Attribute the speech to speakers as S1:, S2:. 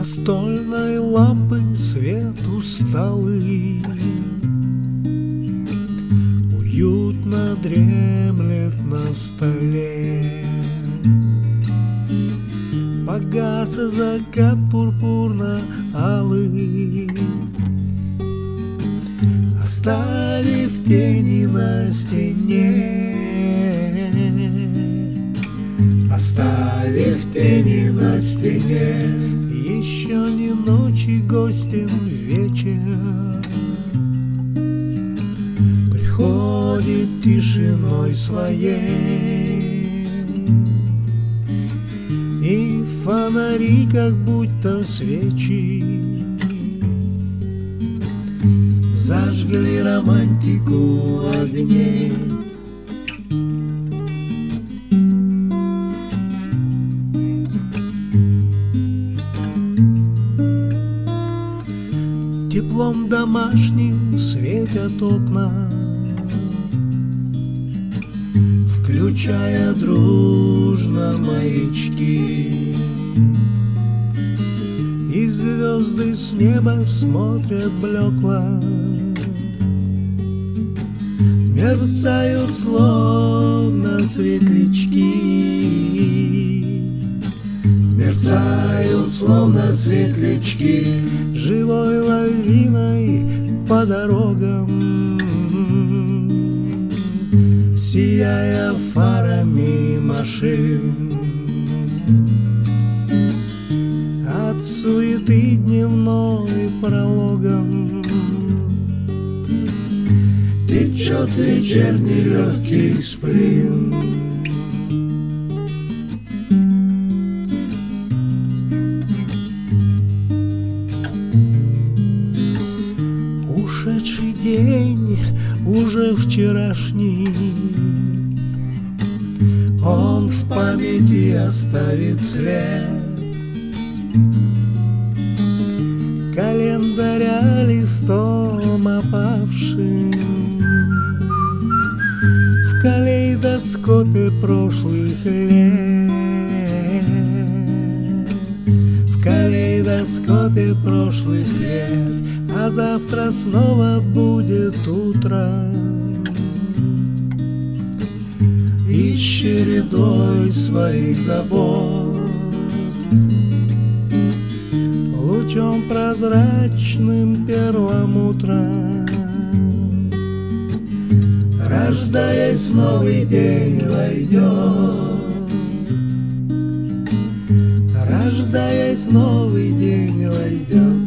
S1: Настольной лампы свет усталый уютно дремлет на столе. Погас и закат пурпурно-алый, оставив тени на стене. Оставив тени на стене. Еще не ночи, гостем вечер приходит тишиной своей, и фонари, как будто свечи, зажгли романтику огней. Теплом домашним светят окна, включая дружно маячки, и звезды с неба смотрят блекло, мерцают словно светлячки. Мерцают словно светлячки, живой лавиной по дорогам, сияя фарами машин. От суеты дневной прологом течет вечерний легкий сплин. Ушедший день уже вчерашний, он в памяти оставит след. Календаря листом опавшим в калейдоскопе прошлых лет. В калейдоскопе прошлых лет. А завтра снова будет утро, и с чередой своих забот, лучом прозрачным перламутра, рождаясь в новый день, войдет. Рождаясь в новый день, войдет.